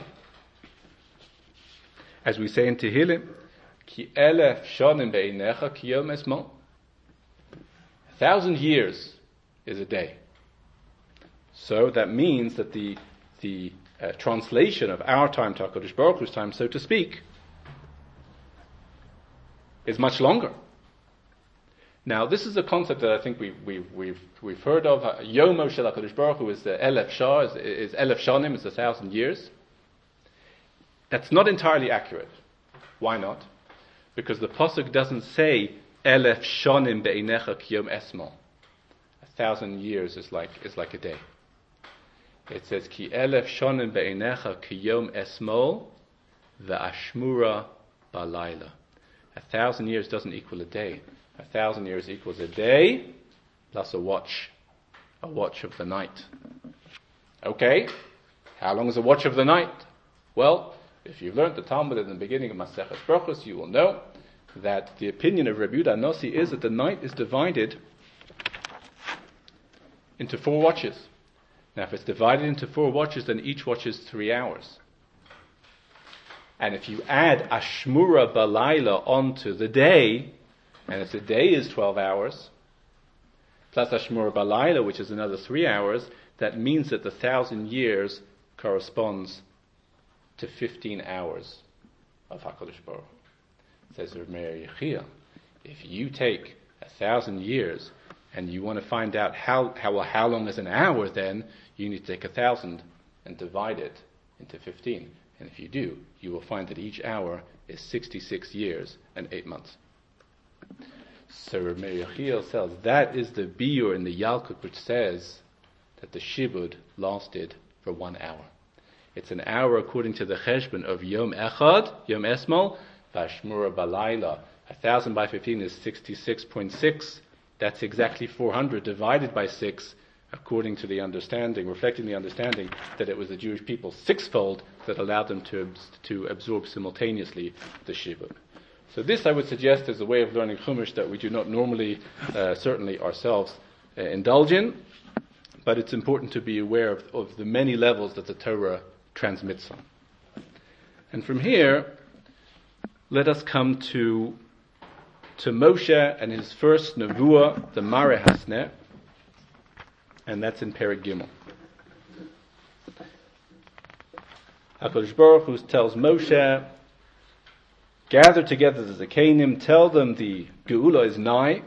Speaker 1: As we say in Tehillim, Ki elef shonim be'inecha ki yom esmo. 1,000 years is a day. So that means that the translation of our time to HaKadosh Baruch Hu's time, so to speak, is much longer. Now, this is a concept that I think we've heard of. Yomo shel HaKadosh Baruch Hu is the elef shah, is elef shanim, is 1,000 years. That's not entirely accurate. Why not? Because the pasuk doesn't say elef shanim be'inecha ki yom esmo. 1,000 years is like a day. It says ki elef shanim be'inecha ki yom esmo ve'ashmura balayla. 1,000 years doesn't equal a day. 1,000 years equals a day plus a watch of the night. Okay, how long is a watch of the night? Well, if you've learned the Talmud in the beginning of Maseches Brachos, you will know that the opinion of Rabbi Yehuda Nossi is that the night is divided into 4 watches. Now, if it's divided into 4 watches, then each watch is 3 hours. And if you add Ashmura Balayla onto the day, and if the day is 12 hours, plus Ashmura Balayla, which is another 3 hours, that means that the 1,000 years corresponds to 15 hours of HaKadosh Baruch Hu. Says Reb Meir Yechiel, if you take 1,000 years and you want to find out how long is an hour, then you need to take 1,000 and divide it into 15. And if you do, you will find that each hour is 66 years and 8 months. So Reb Meir Yechiel says that is the biur in the Yalkut which says that the shibud lasted for 1 hour. It's an hour according to the cheshbon of Yom Echad, Yom Esmol, Vashmura Balayla. 1,000 by 15 is 66.6. That's exactly 400 divided by 6, according to the understanding, reflecting the understanding that it was the Jewish people sixfold that allowed them to absorb simultaneously the shibud. So this, I would suggest, is a way of learning Chumash that we do not normally, certainly ourselves, indulge in, but it's important to be aware of the many levels that the Torah transmits on. And from here, let us come to Moshe and his first nevuah, the Mareh Hasneh, and that's in Perek Gimel. HaKadosh Baruch Hu tells Moshe, gather together the Zakanim, tell them the Geula is nigh,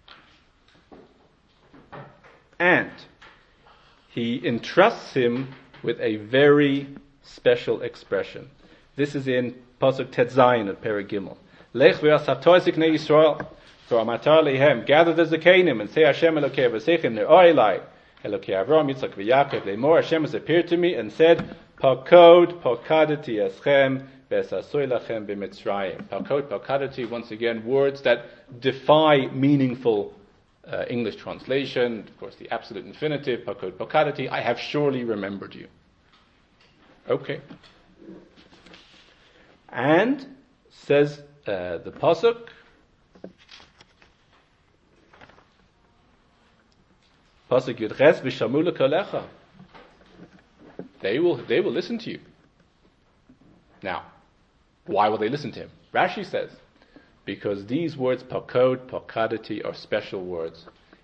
Speaker 1: and he entrusts him with a very special expression. This is in Pasuk Tet Zayin of Perek Gimel. Lech v'asavtoi ziknei Yisrael, v'amatar lehem, gather the Zakanim and say Hashem Elokei v'seichim ne'oilai, Elokei Avram, Yitzchak v'Yaakov, Le'mor, Hashem has appeared to me and said, Pakod, Pakadati eschem, v'esasoy lachem b'Mitzrayim. Pakod, Pakadati, once again, words that defy meaningful English translation. Of course, the absolute infinitive, Pakod, Pakadati, I have surely remembered you. Okay. And, says the Pasuk, Pasuk Yud Ches v'shamu l'kolecha. They will listen to you. Now, why will they listen to him? Rashi says, because these words, pakod, pakadati, are special words.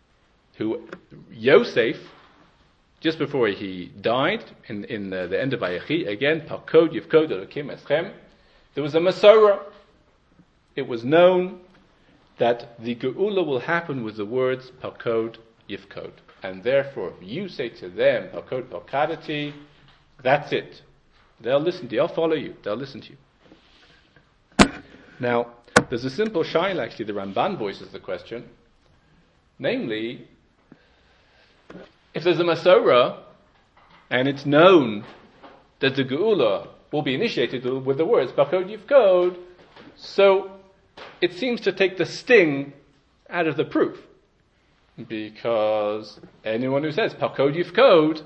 Speaker 1: Yosef, just before he died, in the end of Vayechi, again, pakod, yivkod, elokim, eschem, there was a Masorah. It was known that the Geula will happen with the words pakod, yivkod. And therefore, if you say to them, pakod, pakadati, that's it. They'll listen to you. They'll follow you. They'll listen to you. Now, there's a simple shaila, actually, the Ramban voices the question. Namely, if there's a Masorah, and it's known that the Geula will be initiated with the words, Pakod Yivkod, so it seems to take the sting out of the proof. Because anyone who says Pakod Yivkod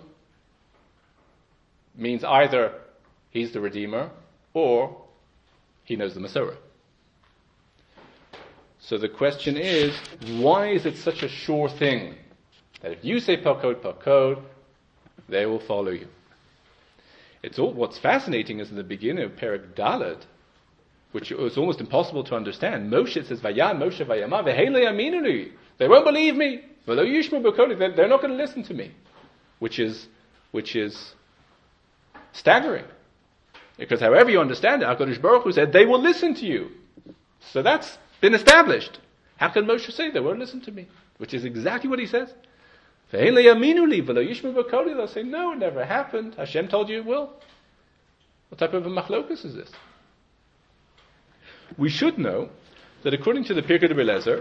Speaker 1: means either he's the Redeemer, or he knows the Masorah. So the question is, why is it such a sure thing that if you say pakod, pakod, they will follow you? What's fascinating is in the beginning of Perek Dalet, which is almost impossible to understand. Moshe says, Vayan Moshe vayama v'heilei aminuni. They won't believe me. V'lo yishmu b'koli. They're not going to listen to me, which is staggering. Because however you understand it, HaKadosh Baruch Hu said, they will listen to you. So that's been established. How can Moshe say they won't listen to me? Which is exactly what he says. They'll say, no, it never happened. Hashem told you it will. What type of a machlokus is this? We should know that according to the Pirkei Rebbe Eliezer,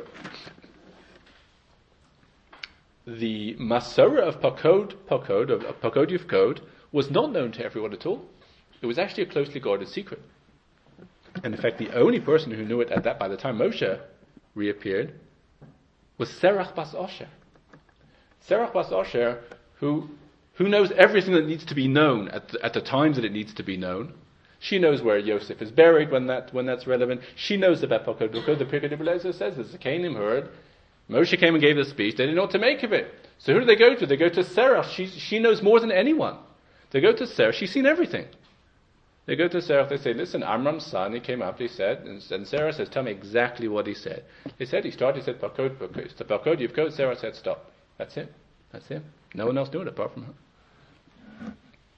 Speaker 1: the Masorah of Pakod Yivkod, was not known to everyone at all. It was actually a closely guarded secret. And in fact, the only person who knew it by the time Moshe reappeared, was Serach Bas Osher. Serach Bas Osher, who knows everything that needs to be known at the times that it needs to be known. She knows where Yosef is buried when that's relevant. She knows about Pakod Yivkod. The Pirkei Rebbe Eliezer says the Zakanim heard. Moshe came and gave the speech. They didn't know what to make of it. So who do they go to? They go to Serach. She knows more than anyone. They go to Serach. She's seen everything. They go to Serach, they say, listen, Amram's son, he came up, he said, and Sarah says, tell me exactly what he said. He said, he said, Pakod Yivkod. Sarah said, stop. That's him. No one else knew it apart from her.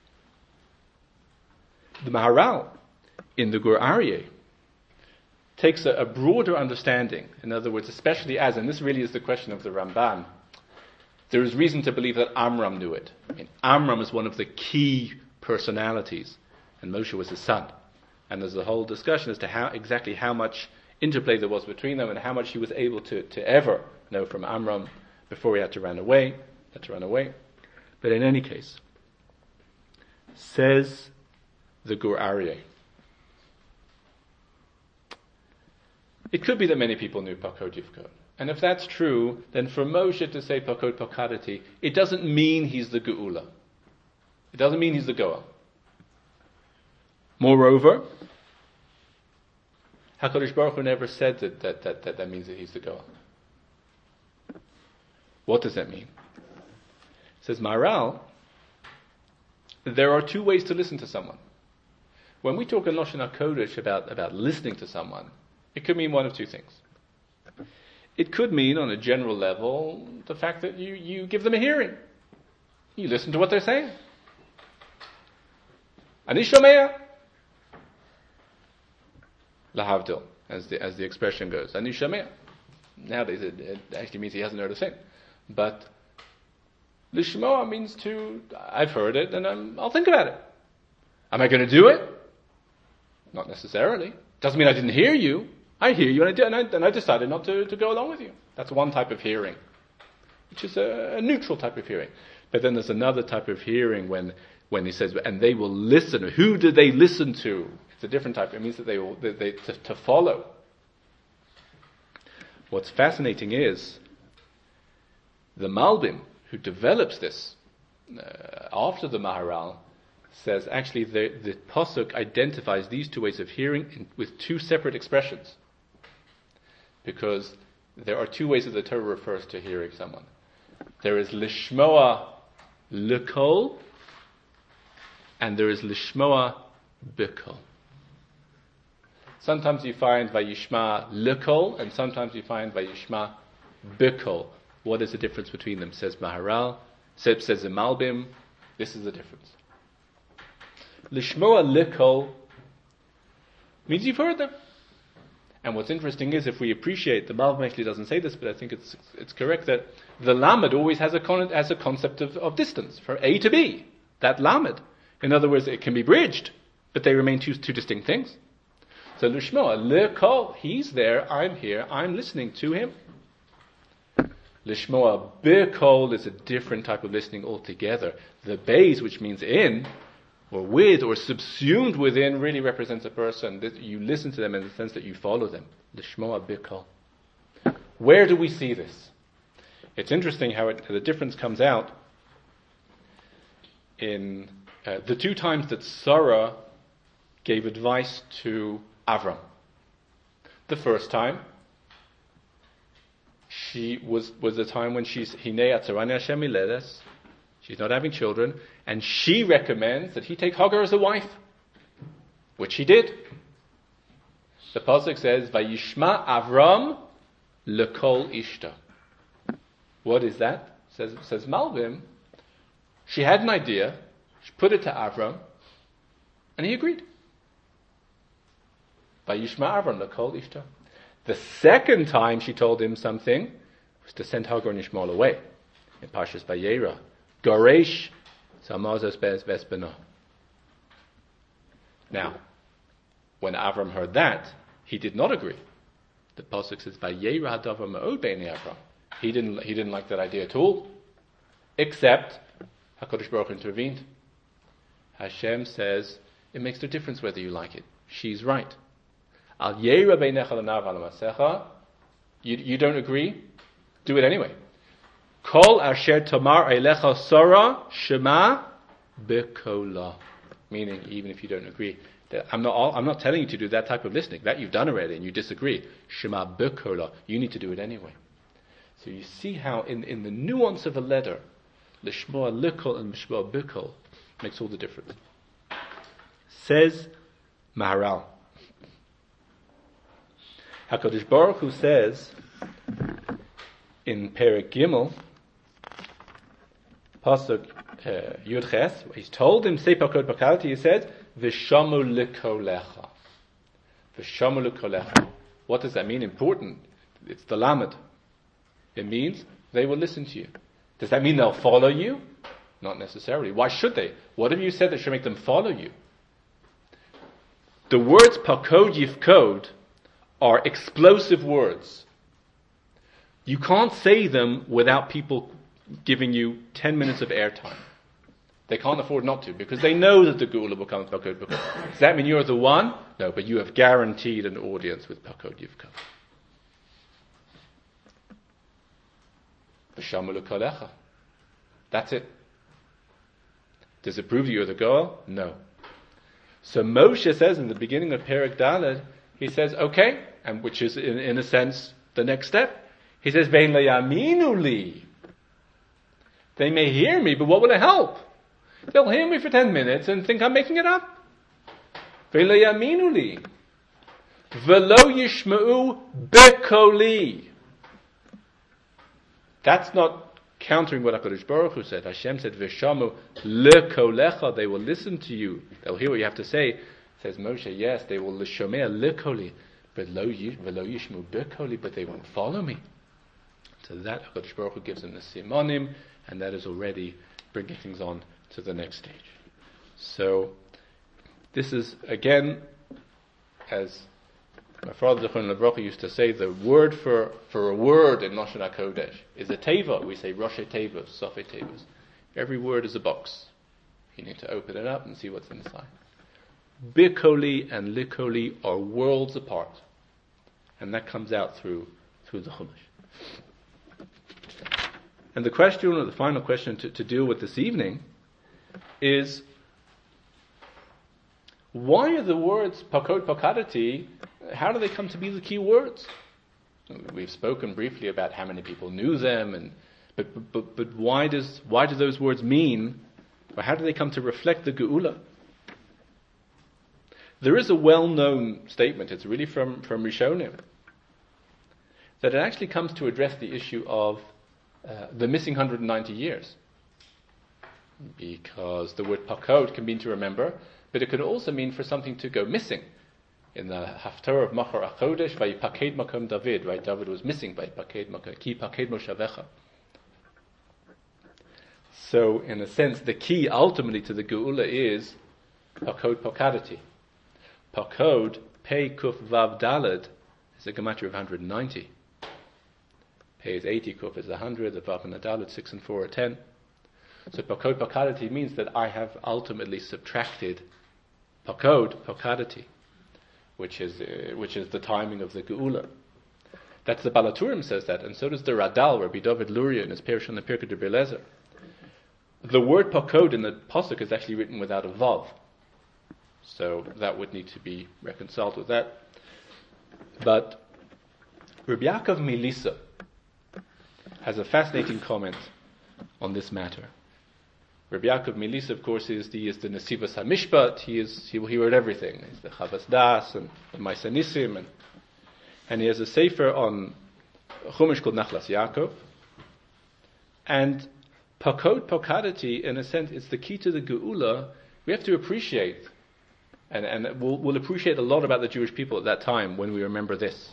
Speaker 1: The Maharal, in the Gur Aryeh, takes a broader understanding. In other words, especially and this really is the question of the Ramban, there is reason to believe that Amram knew it. Amram is one of the key personalities, and Moshe was his son. And there's a whole discussion as to how much interplay there was between them and how much he was able to ever know from Amram before he had to run away. But in any case, says the Gur Aryeh, it could be that many people knew Pakod Yivkod. And if that's true, then for Moshe to say Pakod Pakadati, it doesn't mean he's the Geula. It doesn't mean he's the Goel. Moreover, HaKadosh Baruch Hu never said that means that he's the Goel. What does that mean? It says Maharal, there are two ways to listen to someone. When we talk in Lashon HaKodesh about listening to someone, it could mean one of two things. It could mean, on a general level, the fact that you give them a hearing. You listen to what they're saying. Ani shomea lahavdil, as the expression goes. Ani shomea. Nowadays it actually means he hasn't heard a thing. But lishmoa means I've heard it and I'll think about it. Am I going to do it? Not necessarily. Doesn't mean I didn't hear you. I hear you and I decided not to go along with you. That's one type of hearing, which is a neutral type of hearing. But then there's another type of hearing when he says, and they will listen. Who do they listen to? It's a different type. It means that they will to follow. What's fascinating is the Malbim, who develops this after the Maharal, says actually the Pasuk identifies these two ways of hearing with two separate expressions. Because there are two ways that the Torah refers to hearing someone. There is lishmoa lekol, and there is lishmoa bikol. Sometimes you find vayishma lekol, and sometimes you find vayishma bikol. What is the difference between them? Says Maharal, says the Malbim. This is the difference. Lishmoa lekol means you've heard them. And what's interesting is, if we appreciate, the Malbim actually doesn't say this, but I think it's correct, that the lamed always has a concept of distance, from A to B. That lamed. In other words, it can be bridged, but they remain two distinct things. So lishmoa lekol, he's there, I'm here, I'm listening to him. Lishmoa bikol is a different type of listening altogether. The beis, which means in, or with, or subsumed within, really represents a person. You listen to them in the sense that you follow them. Lishmoa bikol. Where do we see this? It's interesting how the difference comes out in the two times that Sarah gave advice to Avram. The first time, she was the time when she's Hinei Atzarani Hashem Miledes. She's not having children, and she recommends that he take Hagar as a wife, which he did. The pasuk says, "Vayishma Avram lekol ishta." What is that? Says Malbim. She had an idea. She put it to Avram, and he agreed. Vayishma Avram lekol ishta. The second time she told him something was to send Hagar and Ishmael away. In Parshas Vayera, Goresh Samazos Bez Vespena. Now, when Avram heard that, he did not agree. The pasuk says, "Vayera hadavar ma'od b'nei Avram." He didn't like that idea at all. Except HaKadosh Baruch Hu intervened. Hashem says, it makes no difference whether you like it. She's right. Al yera beinecha l'nav al masecha. You don't agree? Do it anyway. Kol asher tamar eilecha Sarah shema bekola. Meaning, even if you don't agree, I'm not telling you to do that type of listening. That you've done already, and you disagree. Shema bekola. You need to do it anyway. So you see how in the nuance of a letter, lishmoa likol and lishmoa bikol makes all the difference. Says Maharal. HaKadosh Baruch Hu says in Perek Gimel, Pasuk Yud Ches, he's told him, say Pakod Pakalti, he says, V'shamu l'kolecha. V'shamu l'kolecha. What does that mean? Important. It's the lamed. It means they will listen to you. Does that mean they'll follow you? Not necessarily. Why should they? What have you said that should make them follow you? The words Pakod Yifkod are explosive words. You can't say them without people giving you 10 minutes of airtime. They can't afford not to, because they know that the Geula will come with Pakod Yifkod. Does that mean you're the one? No, but you have guaranteed an audience with Pakod Yifkod. V'shamu l'kolecha. That's it. Does it prove you're the girl? No. So Moshe says in the beginning of Perek Daled, he says, okay, and which is in a sense the next step. He says, Vein le'yaminu li. They may hear me, but what will it help? They'll hear me for 10 minutes and think I'm making it up. Vein le'yaminu li. V'lo yishma'u bekoli. That's not countering what HaKadosh Baruch Hu said. Hashem said, V'shamu lekolecha. They will listen to you. They'll hear what you have to say. Says Moshe, yes, they will l'shomea lekoli, but v'lo yishmu bekoli, but they won't follow me. So that HaKadosh Baruch Hu gives them the simonim, and that is already bringing things on to the next stage. So this is again, as my father Zechron Lebracha used to say, the word for a word in Lashon HaKodesh is a teva. We say Rosh Tevos, Sof Tevos. Every word is a box. You need to open it up and see what's inside. Bikoli and Likoli are worlds apart. And that comes out through the Chumash. And the question, or the final question to deal with this evening, is why are the words Pakod Pakadati, how do they come to be the key words? We've spoken briefly about how many people knew them, But why do those words mean, or how do they come to reflect the Geula? There is a well-known statement, it's really from Rishonim, that it actually comes to address the issue of the missing 190 years. Because the word pakod can mean to remember, but it could also mean for something to go missing. In the Haftarah of Machar HaChodesh, Vayipaked Makom David, right? David was missing by Paked Makom, Ki Paked Moshavecha. So, in a sense, the key ultimately to the Geula is Pakod Pakadati. Pakod, Pei Kuf Vav Daled, is a gematria of 190. Pei is 80, Kuf is 100, the Vav and the Daled, 6 and 4 are 10. So Pakod Pakadati means that I have ultimately subtracted Pakod Pakadati, which is the timing of the Geula. That's the Balaturim says that, and so does the Radal, Rabbi David Luria, in his Perush on the Pirkei de Belezer. The word Pakod in the Pasuk is actually written without a Vav. So that would need to be reconciled with that. But Rabbi Yaakov Milisa has a fascinating comment on this matter. Rabbi Yaakov Milisa, of course, is the Nesivos HaMishpat. He wrote everything. He's the Chavas Das and the Ma'aseh Nisim, and he has a sefer on Chumash called Nachlas Yaakov. And Pakod Pakadati, in a sense, is the key to the Geula. We have to appreciate, and we'll appreciate a lot about the Jewish people at that time when we remember this.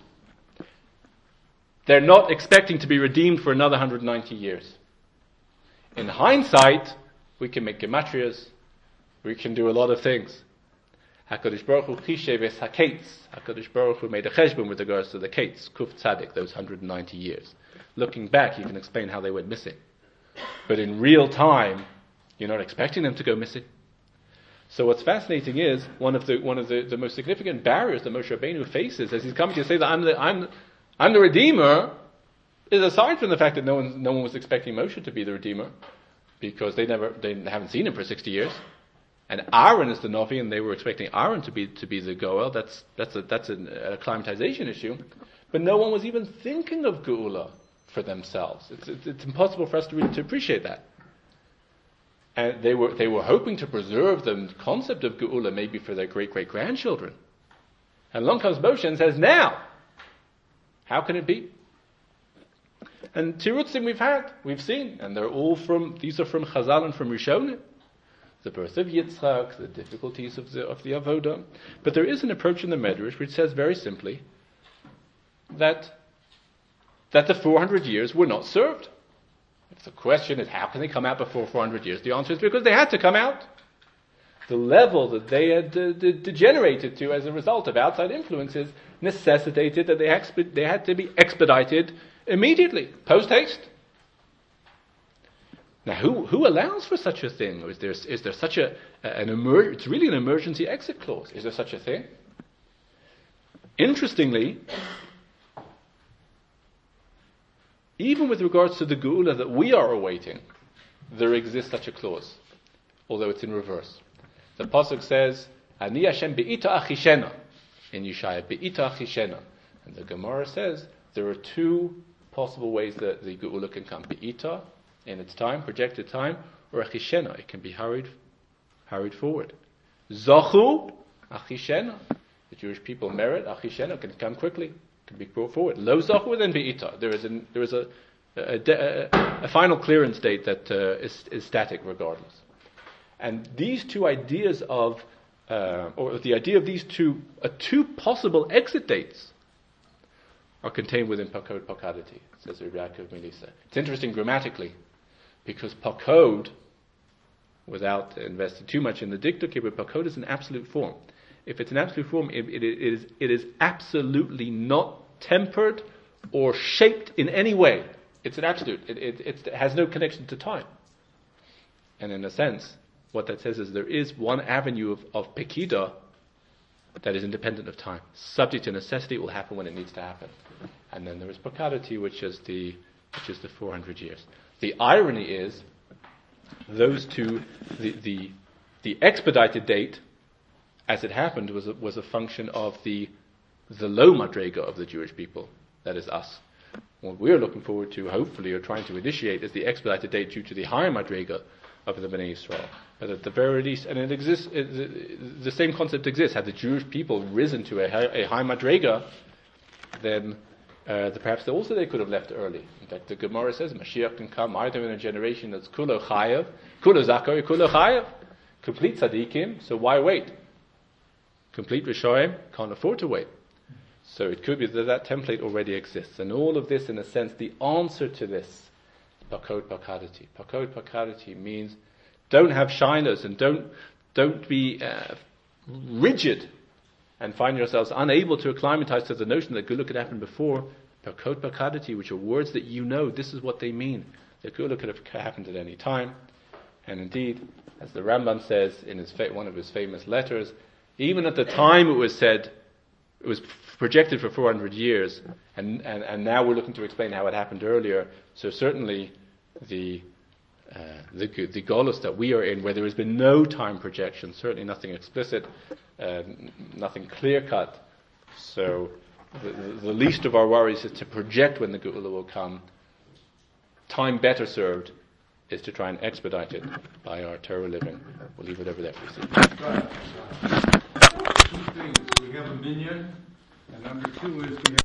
Speaker 1: They're not expecting to be redeemed for another 190 years. In hindsight, we can make gematrias, we can do a lot of things. HaKadosh Baruch Hu chishev es hakates. HaKadosh Baruch Hu made a cheshbon with regards to the kates, kuf tzadik, those 190 years. Looking back, you can explain how they went missing. But in real time, you're not expecting them to go missing. So what's fascinating is one of the most significant barriers that Moshe Rabbeinu faces as he's coming to say that I'm the Redeemer, is aside from the fact that no one was expecting Moshe to be the Redeemer, because they haven't seen him for 60 years, and Aaron is the Novi, and they were expecting Aaron to be the Goel. That's an acclimatization issue, but no one was even thinking of Geula for themselves. It's impossible for us to really appreciate that. And they were hoping to preserve the concept of Geula maybe for their great-great-grandchildren. And along comes Moshe and says, now, how can it be? And Tirutzim we've seen, and these are from Chazal and from Rishonim. The birth of Yitzchak, the difficulties of the Avodah. But there is an approach in the Medrash which says very simply that the 400 years were not served. If the question is, how can they come out before 400 years? The answer is because they had to come out. The level that they had degenerated to as a result of outside influences necessitated that they had to be expedited immediately, post-haste. Now, who allows for such a thing? Or is there such it's really an emergency exit clause. Is there such a thing? Interestingly, even with regards to the Geula that we are awaiting, there exists such a clause, although it's in reverse. The Pasuk says, Ani Hashem be'ita achishena, in Yeshaya, be'ita achishena. And the Gemara says, there are two possible ways that the Geula can come. Be'ita, in its time, projected time, or achishena, it can be hurried forward. Zachu, achishena, the Jewish people merit, achishena, can come quickly, can be brought forward. Lo zachu, then be'ita. There is a final clearance date that is static regardless. And these two ideas or the idea of these two possible exit dates are contained within Pakod Pakadati, says Rabbi Yaakov Milisa. It's interesting grammatically, because Pakod, without investing too much in the dictake, but Pakod is an absolute form. If it's an absolute form, it is absolutely not tempered or shaped in any way. It's an absolute. It has no connection to time. And in a sense, what that says is there is one avenue of Pekida that is independent of time. Subject to necessity, it will happen when it needs to happen. And then there is Pakadati, which is the 400 years. The irony is, those two, the expedited date, as it happened, was a function of the low madrega of the Jewish people, that is us. what we're looking forward to, hopefully, or trying to initiate, is the expedited date due to the higher Madrega of the Bnei Yisrael. But at the very least, and it exists, the same concept exists. Had the Jewish people risen to a high Madrega, then perhaps they could have left early. In fact, the Gemara says Mashiach can come either in a generation that's kulo chayav, kulo zakar, kulo chayav, complete tzaddikim. So why wait? Complete rishoyim can't afford to wait. So it could be that template already exists, and all of this, in a sense, the answer to this is pakod pakadati. Pakod pakadati means don't have shinas and don't be rigid and find yourselves unable to acclimatize to the notion that Gula could happen before. Pakod pakadati, which are words that you know, this is what they mean. That Gula could have happened at any time. And indeed, as the Rambam says in one of his famous letters, even at the time it was said, it was projected for 400 years, and now we're looking to explain how it happened earlier. So certainly the Golus that we are in, where there has been no time projection, certainly nothing explicit, nothing clear-cut. So the least of our worries is to project when the Geula will come. Time better served is to try and expedite it by our Torah living. We'll leave it over there for you.
Speaker 2: Two things. We have a minyan, and number two is we have